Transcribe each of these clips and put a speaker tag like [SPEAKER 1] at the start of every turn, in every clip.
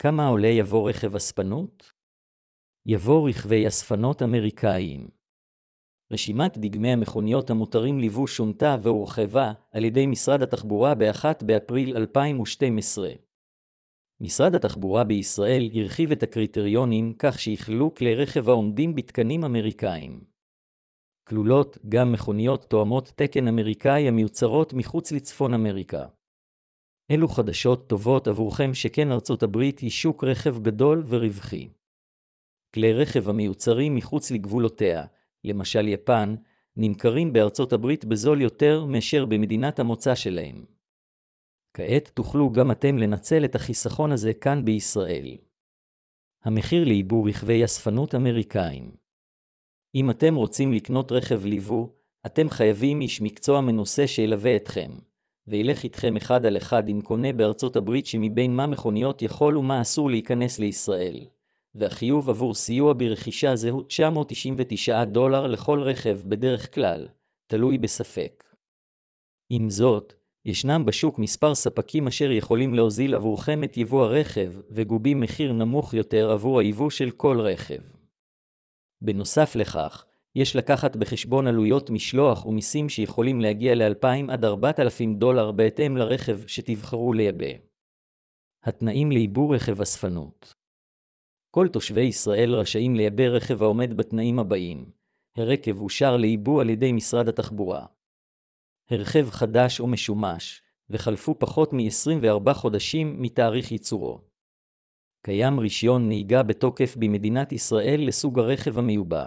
[SPEAKER 1] כמה עולה יבוא רכב אספנות? יבוא רכבי אספנות אמריקאיים. רשימת דגמי המכוניות המותרים ליוו שונתה והורחבה על ידי משרד התחבורה ב-1 באפריל 2012. משרד התחבורה בישראל הרחיב את הקריטריונים כך שיכללו כלי רכב העומדים בתקנים אמריקאיים. כלולות גם מכוניות תואמות תקן אמריקאי המיוצרות מחוץ לצפון אמריקה. אלו חדשות טובות עבורכם שכן ארצות הברית היא שוק רכב גדול ורווחי. כלי רכב המיוצרים מחוץ לגבולותיה, למשל יפן, נמכרים בארצות הברית בזול יותר מאשר במדינת המוצא שלהם. כעת תוכלו גם אתם לנצל את החיסכון הזה כאן בישראל. המחיר ליבוא רכבי אספנות אמריקאים. אם אתם רוצים לקנות רכב ליבוא, אתם חייבים איש מקצוע מנוסה שילווה אתכם, וילך איתכם אחד על אחד עם קונה בארצות הברית שמבין מה מכוניות יכול ומה אסור להיכנס לישראל. והחיוב עבור סיוע ברכישה זהו $999 לכל רכב בדרך כלל, תלוי בספק. עם זאת, ישנם בשוק מספר ספקים אשר יכולים להוזיל עבורכם את יבוא הרכב וגובים מחיר נמוך יותר עבור היבוא של כל רכב. בנוסף לכך, יש לקחת בחשבון עלויות משלוח ומיסים שיכולים להגיע ל$2,000 עד $4,000 בהתאם לרכב שתבחרו לייבא. התנאים לייבוא רכב אספנות. כל תושבי ישראל רשאים לייבא רכב העומד בתנאים הבאים. הרכב אושר לייבוא על ידי משרד התחבורה. הרכב חדש או משומש, וחלפו פחות מ-24 חודשים מתאריך ייצורו. קיים רישיון נהיגה בתוקף במדינת ישראל לסוג הרכב המיובא.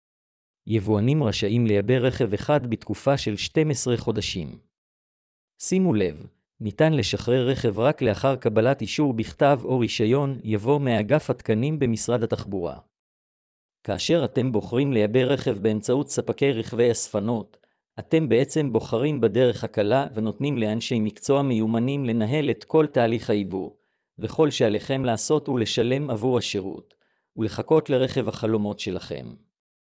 [SPEAKER 1] יבואנים רשאים לייבא רכב אחד בתקופה של 12 חודשים. שימו לב, ניתן לשחרר רכב רק לאחר קבלת אישור בכתב או רישיון יבוא מאגף התקנים במשרד התחבורה. כאשר אתם בוחרים לייבא רכב באמצעות ספקי רכבי אספנות, אתם בעצם בוחרים בדרך הקלה ונותנים לאנשי מקצוע מיומנים לנהל את כל תהליך הייבוא, וכל שעליכם לעשות הוא לשלם עבור השירות, ולחכות לרכב החלומות שלכם.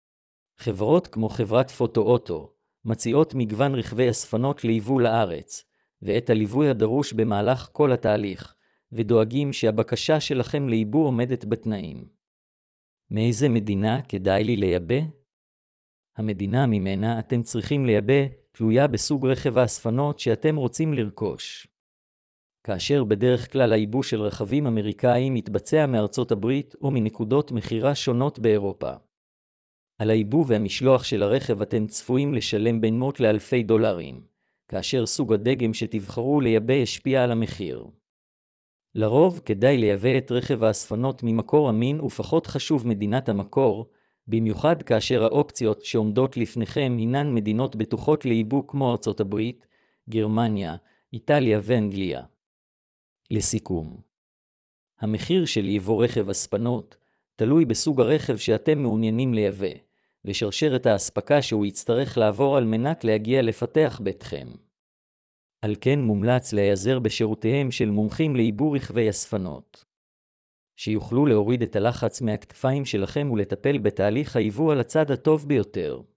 [SPEAKER 1] חברות כמו חברת פוטו-אוטו מציעות מגוון רכבי אספנות לייבוא לארץ, ואת הליווי הדרוש במהלך כל התהליך, ודואגים שהבקשה שלכם לייבוא עומדת בתנאים. מאיזה מדינה כדאי לי לייבא? המדינה ממנה אתם צריכים לייבא תלויה בסוג רכב האספנות שאתם רוצים לרכוש. כאשר בדרך כלל הייבוא של רכבים אמריקאיים מתבצע מארצות הברית או מנקודות מחירה שונות באירופה. על הייבוא והמשלוח של הרכב אתם צפויים לשלם בין מאות לאלפי דולרים, כאשר סוג הדגם שתבחרו לייבא ישפיע על המחיר. לרוב כדאי לייבא את רכב האספנות ממקור אמין ופחות חשוב מדינת המקור, במיוחד כאשר האופציות שעומדות לפניכם הינן מדינות בטוחות לייבוא כמו ארצות הברית, גרמניה, איטליה ואנגליה. לסיכום, המחיר של ייבוא רכב אספנות תלוי בסוג הרכב שאתם מעוניינים לייבא, ושרשרת האספקה שהוא יצטרך לעבור על מנת להגיע לפתח ביתכם. על כן מומלץ להיעזר בשירותיהם של מומחים לייבוא רכבי אספנות, שיוכלו להוריד את הלחץ מהכתפיים שלכם ולטפל בתהליך הייבוא על הצד הטוב ביותר.